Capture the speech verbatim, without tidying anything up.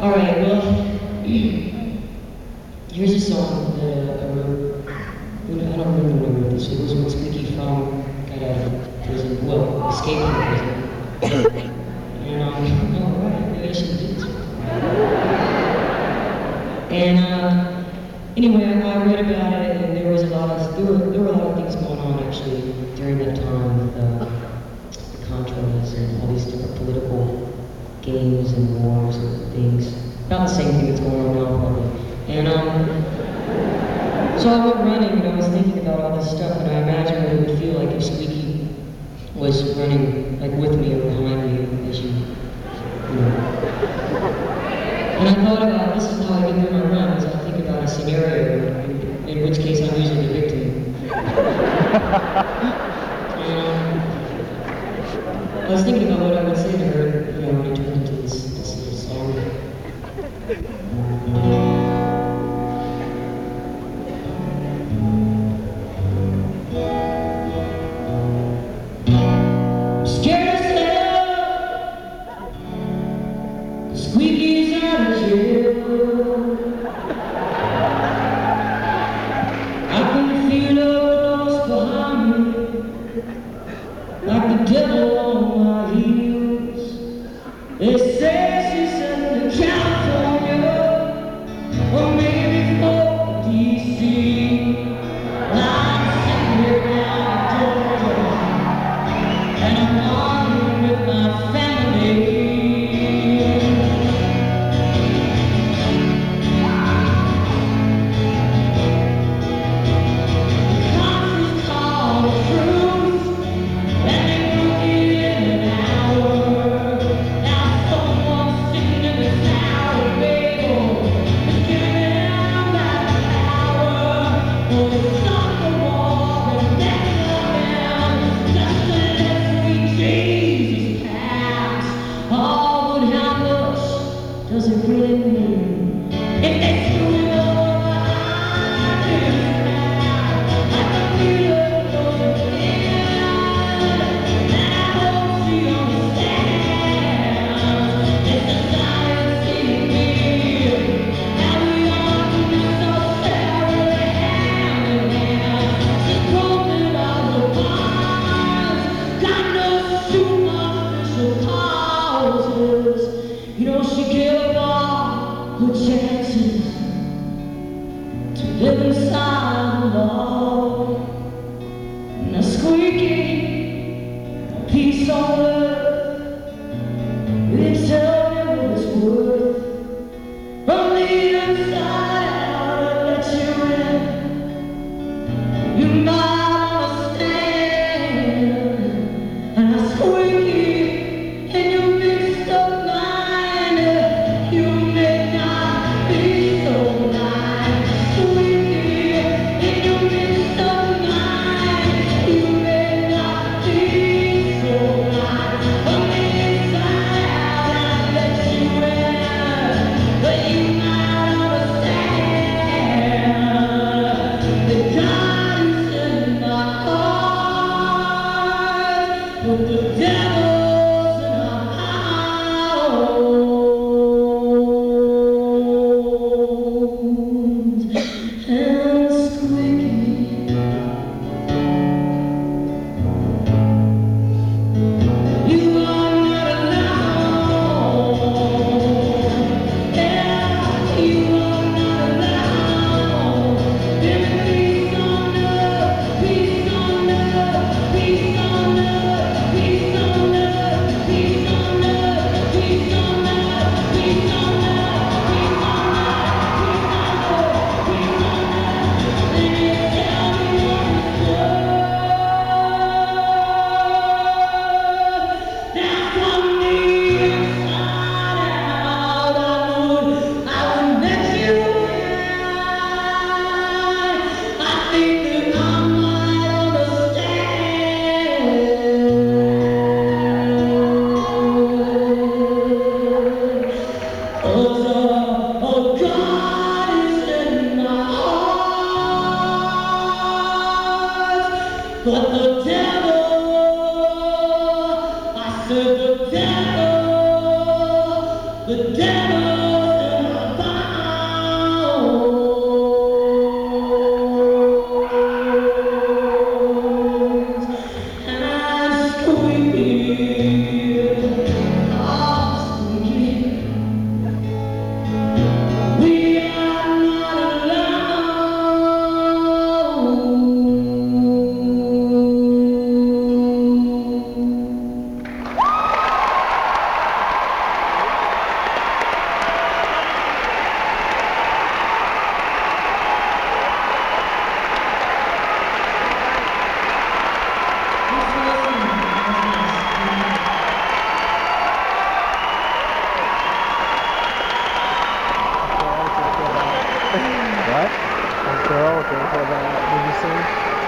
All right, well, here's a song that uh, I wrote. I don't remember when I wrote this. It was when Squeaky Fromm got out of prison. Well, escaped from prison. And um, all right, maybe I should do this. And uh, anyway, I, I read about it, and there was a lot of there were there were a lot of things going on actually during that time with uh, the Contras and all these different political games and wars and things. About the same thing that's going on now, probably. And um, so I went running, and I was thinking about all this stuff, and I imagined what it would feel like if Squeaky was running like with me or behind me as you, you know. And I thought about this is how I get through my runs. I think about a scenario in, in which case I'm usually the victim. And I was thinking about what I would say to her, you know, when I turned into this, this little song. Scared as hell, Squeaky's out of jail. I can feel her lost behind me, like the devil on my heels. They say she's sent to California, or maybe for D C. I'm sitting here down in Georgia, and I'm wandering with my family. Does it really mean if they screw it all behind you? I can feel it closing in, and I hope she understands. It's a science in me. Now we are doing so terribly hand in hand. She's broken all the bonds, got no superficial causes. You know she gave her chances to live inside the law. Now Squeaky, a piece on earth, you tell me what it's worth. From the inside out, I let you in. You might understand. And I Squeaky, and you mixed up mind. You may not be so nice, Squeaky, and you mixed up mind. You may not be so nice. From the inside out, I let you in, but you might understand that God is in my heart, but the devil's in our house. And Squeaky, you are not alone. Yeah, you are not alone. There's peace on earth, peace on earth, peace on earth, peace on earth, peace on earth, peace on earth, peace on earth, peace on earth, peace on earth. Then you tell me what it's worth. Now from the inside out, I would, I would let you in. I think that I might understand. 'Cause a, a God is in my heart, but the devil, I said the devil, the devil They're all grateful that. Did you see?